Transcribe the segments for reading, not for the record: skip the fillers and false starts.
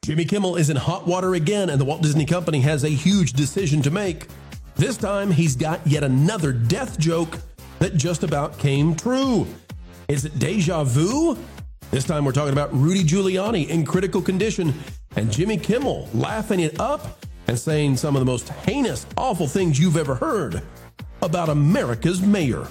Jimmy Kimmel is in hot water again, and the Walt Disney Company has a huge decision to make. This time, he's got yet another death joke that just about came true. Is it deja vu? This time we're talking about Rudy Giuliani in critical condition and Jimmy Kimmel laughing it up and saying some of the most heinous, awful things you've ever heard about America's mayor.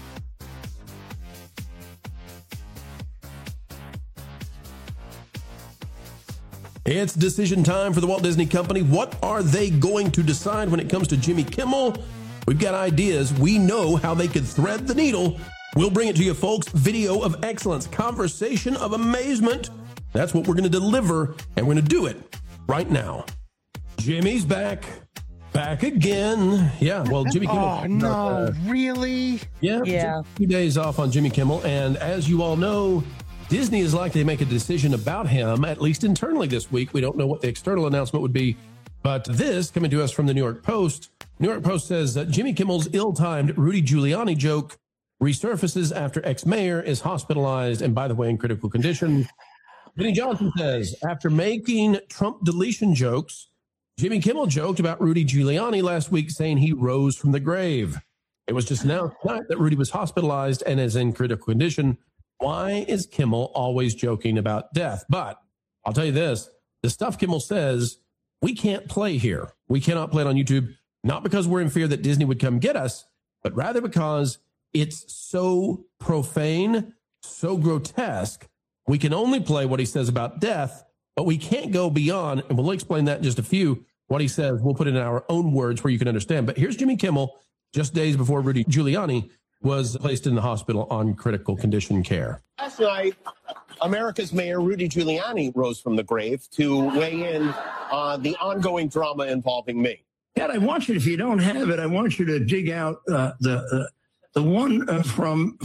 It's decision time for the Walt Disney Company. What are they going to decide when it comes to Jimmy Kimmel? We've got ideas. We know how they could thread the needle. We'll bring it to you, folks. Video of excellence, conversation of amazement. That's what we're going to deliver, and we're going to do it right now. Jimmy's back. Back again. Yeah, well, Jimmy Kimmel. Oh, no, really? Yeah. 2 days off on Jimmy Kimmel. And as you all know, Disney is likely to make a decision about him, at least internally this week. We don't know what the external announcement would be. But this, coming to us from the New York Post, New York Post says that Jimmy Kimmel's ill-timed Rudy Giuliani joke resurfaces after ex-mayor is hospitalized and, by the way, in critical condition. Vinny Johnson says, after making Trump deletion jokes, Jimmy Kimmel joked about Rudy Giuliani last week, saying he rose from the grave. It was just announced tonight that Rudy was hospitalized and is in critical condition. Why is Kimmel always joking about death? But I'll tell you this, the stuff Kimmel says, we can't play here. We cannot play it on YouTube, not because we're in fear that Disney would come get us, but rather because it's so profane, so grotesque. We can only play what he says about death, but we can't go beyond, and we'll explain that in just a few. What he says, we'll put it in our own words where you can understand. But here's Jimmy Kimmel, just days before Rudy Giuliani was placed in the hospital on critical condition care. Last night, America's Mayor Rudy Giuliani rose from the grave to weigh in on the ongoing drama involving me. Ed, I want you, if you don't have it, I want you to dig out the one from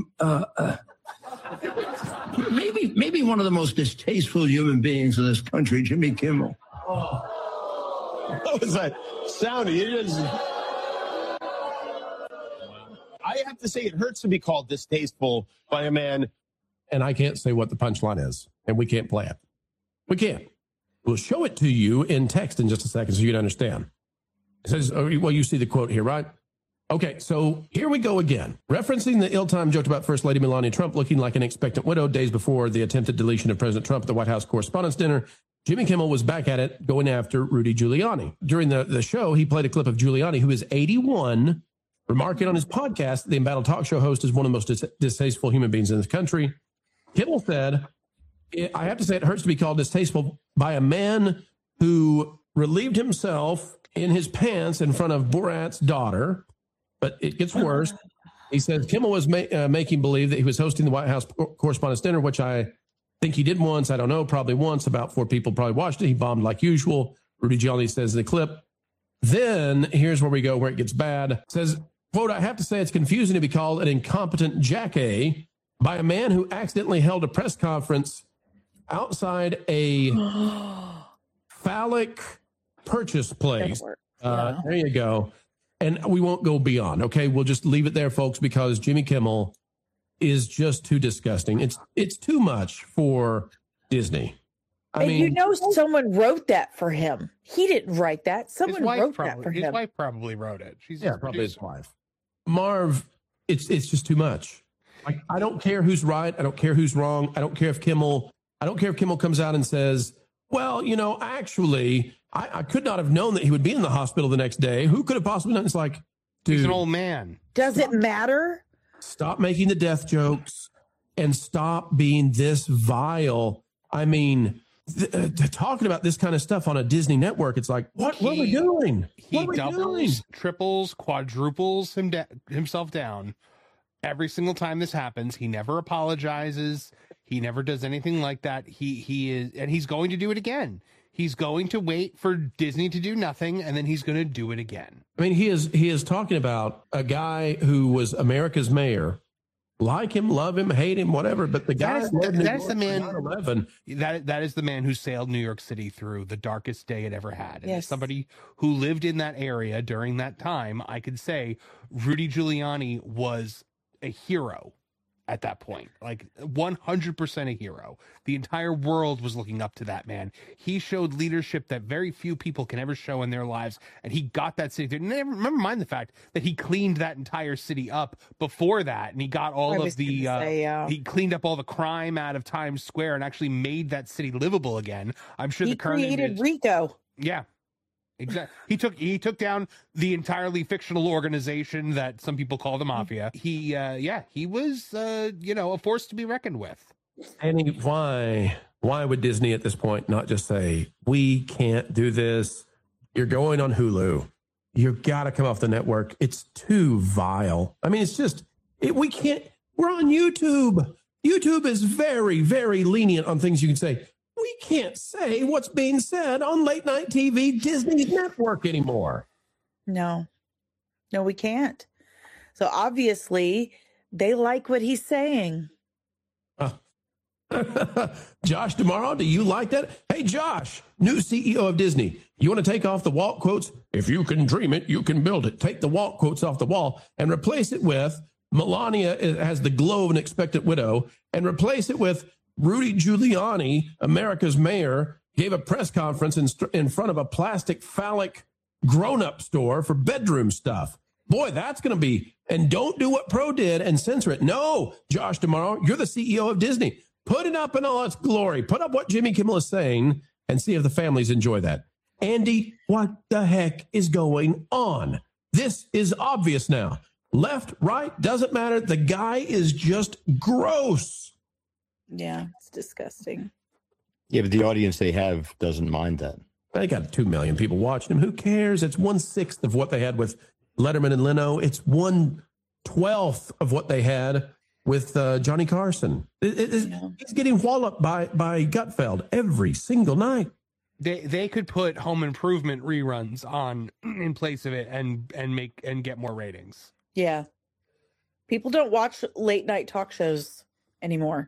maybe one of the most distasteful human beings in this country, Jimmy Kimmel. What was that sounding? I have to say, it hurts to be called distasteful by a man. And I can't say what the punchline is, and we can't play it. We can't. We'll show it to you in text in just a second so you can understand. It says, well, you see the quote here, right? Okay, so here we go again. Referencing the ill-timed joke about First Lady Melania Trump looking like an expectant widow days before the attempted deletion of President Trump at the White House Correspondents' Dinner, Jimmy Kimmel was back at it going after Rudy Giuliani. During the show, he played a clip of Giuliani, who is 81, remarking on his podcast, the Embattled Talk Show host is one of the most distasteful human beings in this country. Kimmel said, I have to say it hurts to be called distasteful by a man who relieved himself in his pants in front of Borat's daughter. But it gets worse. He says Kimmel was making believe that he was hosting the White House Correspondents' Dinner, which I think he did once. I don't know, probably once. About 4 people probably watched it. He bombed like usual. Rudy Giuliani says in the clip. Then here's where we go, where it gets bad. It says, quote, I have to say it's confusing to be called an incompetent jackass by a man who accidentally held a press conference outside a phallic purchase place. There you go. And we won't go beyond, okay? We'll just leave it there, folks, because Jimmy Kimmel is just too disgusting. It's too much for Disney. I mean, you know, someone wrote that for him. He didn't write that. Someone wrote that for him. His wife probably wrote it. She's probably his wife. Marv, it's just too much. Like, I don't care who's right. I don't care who's wrong. I don't care if Kimmel comes out and says, well, you know, actually, I could not have known that he would be in the hospital the next day. Who could have possibly known? It's like, dude. He's an old man. Does it matter? Stop making the death jokes and stop being this vile. I mean, talking about this kind of stuff on a Disney network, it's like, what are we doing? He doubles, triples, quadruples himself down every single time this happens. He never apologizes. He never does anything like that. He's going to do it again. He's going to wait for Disney to do nothing, and then he's going to do it again. I mean, he is talking about a guy who was America's mayor. Like him, love him, hate him, whatever. But the guy that's the man. That is the man who sailed New York City through the darkest day it ever had. And as somebody who lived in that area during that time, I could say Rudy Giuliani was a hero at that point. Like 100% a hero. The entire world was looking up to that man. He showed leadership that very few people can ever show in their lives, and he got that city. Never mind the fact that he cleaned that entire city up before that, and he got all of the he cleaned up all the crime out of Times Square and actually made that city livable again. I'm sure he the current created RICO. Yeah. Exactly. He took down the entirely fictional organization that some people call the mafia. He was a force to be reckoned with. Andy, why would Disney at this point not just say, we can't do this? You're going on Hulu. You've got to come off the network. It's too vile. I mean, it's just, we can't, we're on YouTube. YouTube is very, very lenient on things you can say. We can't say what's being said on late night TV, Disney Network anymore. No, we can't. So obviously they like what he's saying. Josh D'Amaro, do you like that? Hey, Josh, new CEO of Disney. You want to take off the Walt quotes? If you can dream it, you can build it. Take the Walt quotes off the wall and replace it with Melania has the glow of an expectant widow, and replace it with Rudy Giuliani, America's mayor, gave a press conference in front of a plastic phallic grown-up store for bedroom stuff. Boy, that's going to be, and don't do what Pro did and censor it. No, Josh D'Amaro, you're the CEO of Disney. Put it up in all its glory. Put up what Jimmy Kimmel is saying and see if the families enjoy that. Andy, what the heck is going on? This is obvious now. Left, right, doesn't matter. The guy is just gross. Yeah, it's disgusting. Yeah, but the audience they have doesn't mind that. They got 2 million people watching him. Who cares? It's 1/6 of what they had with Letterman and Leno. It's 1/12 of what they had with Johnny Carson. He's getting walloped by Gutfeld every single night. They could put Home Improvement reruns on in place of it and get more ratings. Yeah, people don't watch late night talk shows anymore.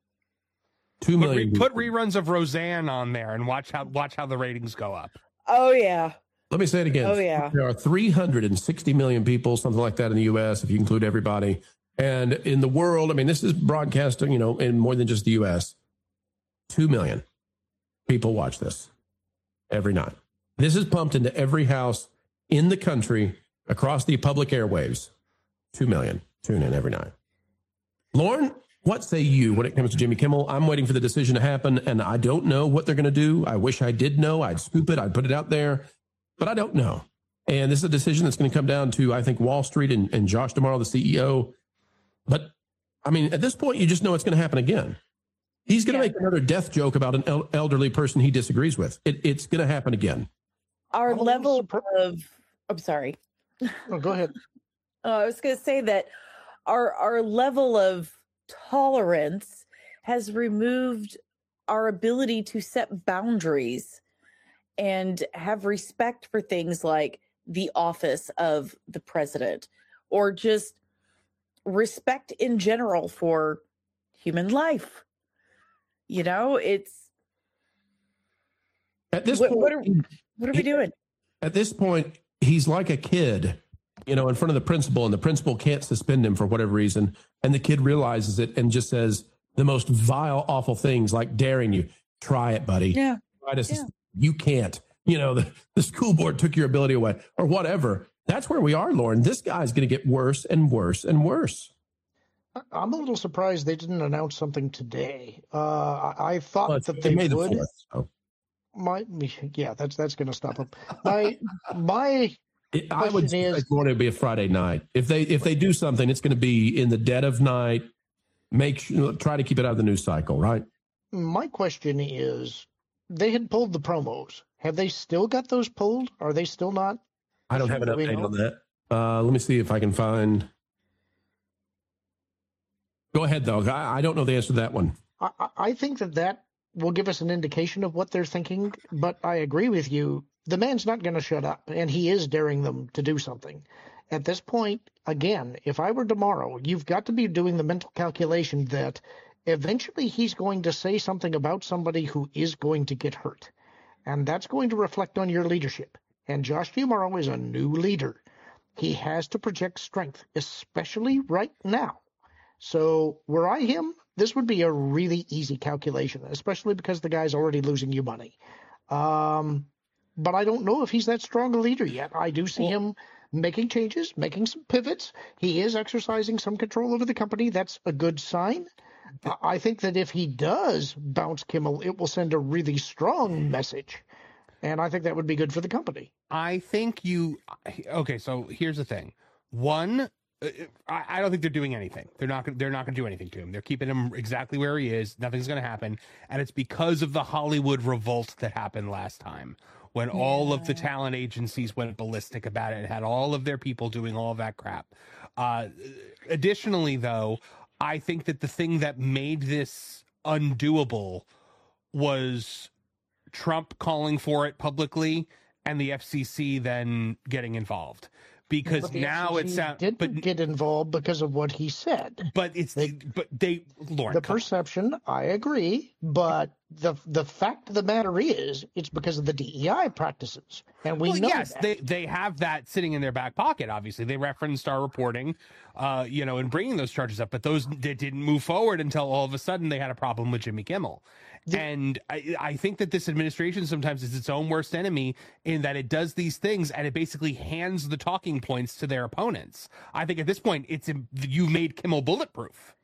2 million. Put reruns of Roseanne on there and watch how the ratings go up. Oh yeah. Let me say it again. Oh yeah. There are 360 million people, something like that, in the U.S. if you include everybody, and in the world. I mean, this is broadcasting, in more than just the U.S. 2 million people watch this every night. This is pumped into every house in the country across the public airwaves. 2 million tune in every night. Lauren, what say you when it comes to Jimmy Kimmel? I'm waiting for the decision to happen, and I don't know what they're going to do. I wish I did know. I'd scoop it. I'd put it out there, but I don't know. And this is a decision that's going to come down to, I think, Wall Street and Josh D'Amaro, the CEO. But, I mean, at this point, you just know it's going to happen again. He's going to make another death joke about an elderly person he disagrees with. It's going to happen again. Our level of... I'm sorry. Oh, go ahead. I was going to say that our level of tolerance has removed our ability to set boundaries and have respect for things like the office of the president, or just respect in general for human life. It's at this point, what are we doing? At this point, he's like a kid, in front of the principal, and the principal can't suspend him for whatever reason. And the kid realizes it and just says the most vile, awful things, like daring you. Try it, buddy. Yeah. Try to You can't. The school board took your ability away or whatever. That's where we are, Lauren. This guy's going to get worse and worse and worse. I'm a little surprised they didn't announce something today. I thought that they would. The 4th, so. That's going to stop them. My I would say it's going to be a Friday night. If they do something, it's going to be in the dead of night. Try to keep it out of the news cycle, right? My question is, they had pulled the promos. Have they still got those pulled? Are they still not? I don't have an update on that. Let me see if I can find. Go ahead, though. I don't know the answer to that one. I think that will give us an indication of what they're thinking, but I agree with you. The man's not going to shut up, and he is daring them to do something. At this point, again, if I were tomorrow, you've got to be doing the mental calculation that eventually he's going to say something about somebody who is going to get hurt, and that's going to reflect on your leadership. And Josh D'Amaro is a new leader. He has to project strength, especially right now. So were I him, this would be a really easy calculation, especially because the guy's already losing you money. But I don't know if he's that strong a leader yet. I do see him making changes, making some pivots. He is exercising some control over the company. That's a good sign. I think that if he does bounce Kimmel, it will send a really strong message. And I think that would be good for the company. I think okay, so here's the thing. One, I don't think they're doing anything. They're not going to do anything to him. They're keeping him exactly where he is. Nothing's going to happen. And it's because of the Hollywood revolt that happened last time, when all of the talent agencies went ballistic about it and had all of their people doing all of that crap. Additionally, though, I think that the thing that made this undoable was Trump calling for it publicly and the FCC then getting involved. Because now it's didn't get involved because of what he said. But Lauren, the perception, I agree, but the fact of the matter is, it's because of the DEI practices, and we know yes, that. they have that sitting in their back pocket. Obviously, they referenced our reporting, in bringing those charges up, but they didn't move forward until all of a sudden they had a problem with Jimmy Kimmel. And I think that this administration sometimes is its own worst enemy in that it does these things and it basically hands the talking points to their opponents. I think at this point, you made Kimmel bulletproof.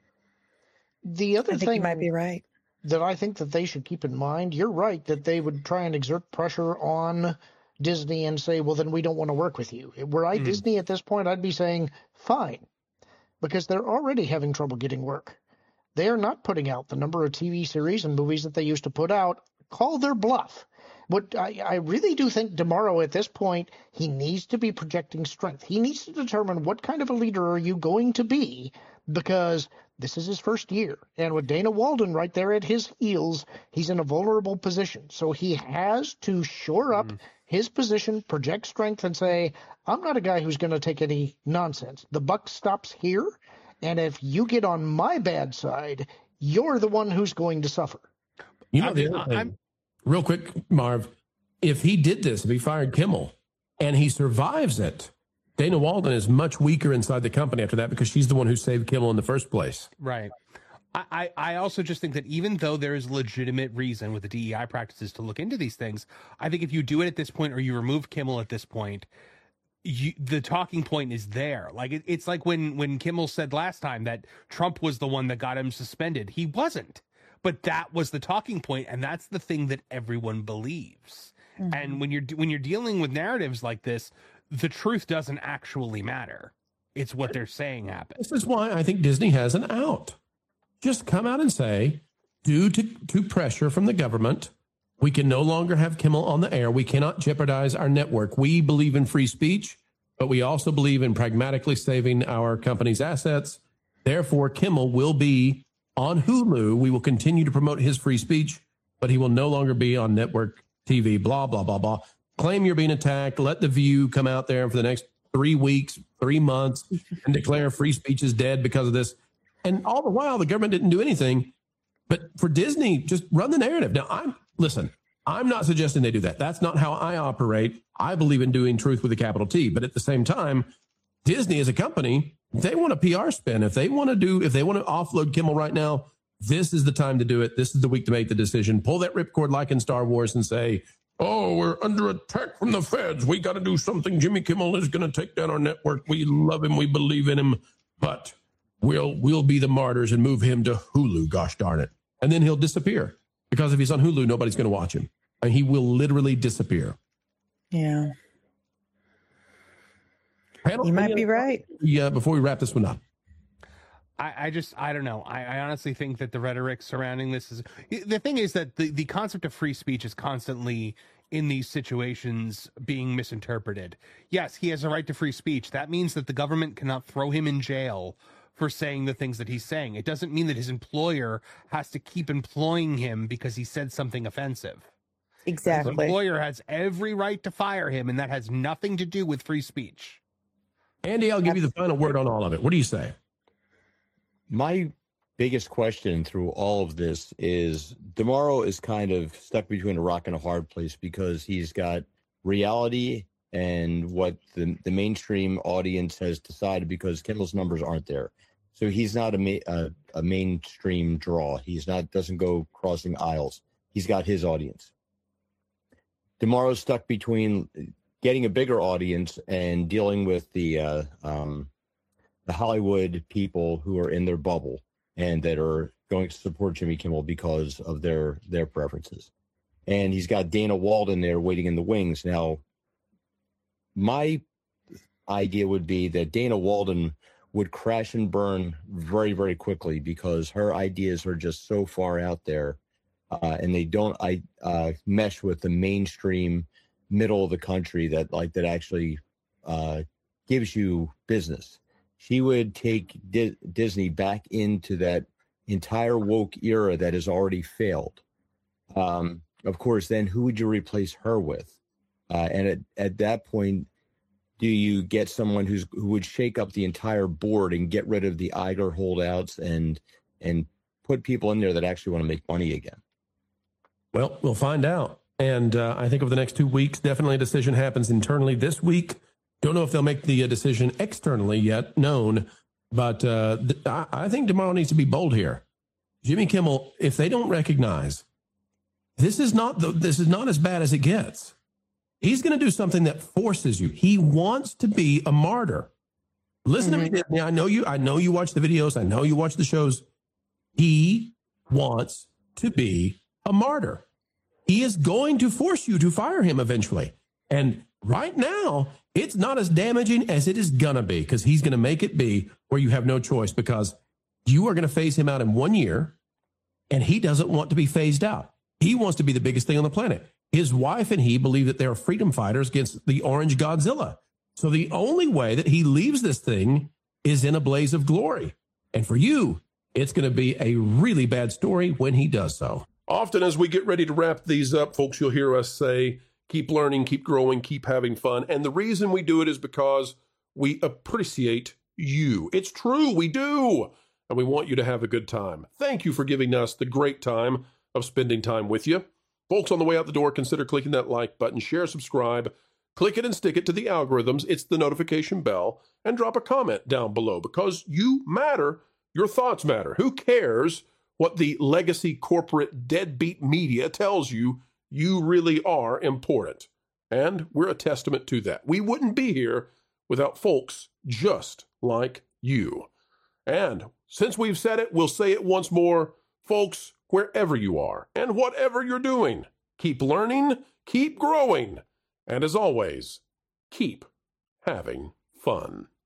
The other thing you might be right. that I think that they should keep in mind, you're right, that they would try and exert pressure on Disney and say, well, then we don't want to work with you. Were I Disney at this point, I'd be saying, fine, because they're already having trouble getting work. They are not putting out the number of TV series and movies that they used to put out. Call their bluff. What I really do think DeMauro at this point, he needs to be projecting strength. He needs to determine what kind of a leader are you going to be, because this is his first year. And with Dana Walden right there at his heels, he's in a vulnerable position. So he has to shore up his position, project strength, and say, I'm not a guy who's going to take any nonsense. The buck stops here. And if you get on my bad side, you're the one who's going to suffer. The other thing, real quick, Marv, if he did this, if he fired Kimmel and he survives it, Dana Walden is much weaker inside the company after that because she's the one who saved Kimmel in the first place. Right. I also just think that even though there is legitimate reason with the DEI practices to look into these things, I think if you do it at this point or you remove Kimmel at this point, the talking point is there. Like it's like when Kimmel said last time that Trump was the one that got him suspended. He wasn't, but that was the talking point, and that's the thing that everyone believes. Mm-hmm. And when you're dealing with narratives like this, the truth doesn't actually matter. It's what they're saying happened. This is why I think Disney has an out. Just come out and say, due to pressure from the government, we can no longer have Kimmel on the air. We cannot jeopardize our network. We believe in free speech, but we also believe in pragmatically saving our company's assets. Therefore, Kimmel will be on Hulu. We will continue to promote his free speech, but he will no longer be on network TV, blah, blah, blah, blah. Claim you're being attacked. Let The View come out there for the next 3 weeks, 3 months, and declare free speech is dead because of this. And all the while, the government didn't do anything. But for Disney, just run the narrative. Now, I'm not suggesting they do that. That's not how I operate. I believe in doing truth with a capital T. But at the same time, Disney as a company, they want a PR spin. If they want to offload Kimmel right now, this is the time to do it. This is the week to make the decision. Pull that ripcord like in Star Wars and say, oh, we're under attack from the feds. We got to do something. Jimmy Kimmel is going to take down our network. We love him. We believe in him. But we'll be the martyrs and move him to Hulu. Gosh darn it. And then he'll disappear. Because if he's on Hulu, nobody's going to watch him. And he will literally disappear. Yeah. Panel, you might be right. Yeah, before we wrap this one up. I don't know. I honestly think that the rhetoric surrounding this is... The thing is that the concept of free speech is constantly in these situations being misinterpreted. Yes, he has a right to free speech. That means that the government cannot throw him in jail for saying the things that he's saying. It doesn't mean that his employer has to keep employing him because he said something offensive. Exactly. His employer has every right to fire him, and that has nothing to do with free speech. Andy, I'll give you the final word on all of it. What do you say? My biggest question through all of this is DeMauro is kind of stuck between a rock and a hard place because he's got reality and what the mainstream audience has decided because Kimmel's numbers aren't there. So he's not a mainstream draw. Doesn't go crossing aisles. He's got his audience. DeMaro's stuck between getting a bigger audience and dealing with the Hollywood people who are in their bubble and that are going to support Jimmy Kimmel because of their preferences. And he's got Dana Walden there waiting in the wings. Now, my idea would be that Dana Walden would crash and burn very, very quickly because her ideas are just so far out there, and they don't mesh with the mainstream middle of the country that actually gives you business. She would take Disney back into that entire woke era that has already failed. Of course, then who would you replace her with? And at that point, do you get someone who would shake up the entire board and get rid of the Iger holdouts and put people in there that actually want to make money again? Well, we'll find out. And I think over the next 2 weeks, definitely a decision happens internally this week. Don't know if they'll make the decision externally yet known, but I think tomorrow needs to be bold here. Jimmy Kimmel, if they don't recognize this is not as bad as it gets, he's going to do something that forces you. He wants to be a martyr. Listen to me, Disney. I know you watch the videos. I know you watch the shows. He wants to be a martyr. He is going to force you to fire him eventually. And right now, it's not as damaging as it is going to be because he's going to make it be where you have no choice because you are going to phase him out in 1 year, and he doesn't want to be phased out. He wants to be the biggest thing on the planet. His wife and he believe that they're freedom fighters against the orange Godzilla. So the only way that he leaves this thing is in a blaze of glory. And for you, it's going to be a really bad story when he does so. Often as we get ready to wrap these up, folks, you'll hear us say, keep learning, keep growing, keep having fun. And the reason we do it is because we appreciate you. It's true, we do. And we want you to have a good time. Thank you for giving us the great time of spending time with you. Folks, on the way out the door, consider clicking that like button, share, subscribe, click it and stick it to the algorithms. It's the notification bell, and drop a comment down below because you matter. Your thoughts matter. Who cares what the legacy corporate deadbeat media tells you? You really are important. And we're a testament to that. We wouldn't be here without folks just like you. And since we've said it, we'll say it once more. Folks, wherever you are and whatever you're doing, keep learning, keep growing, and as always, keep having fun.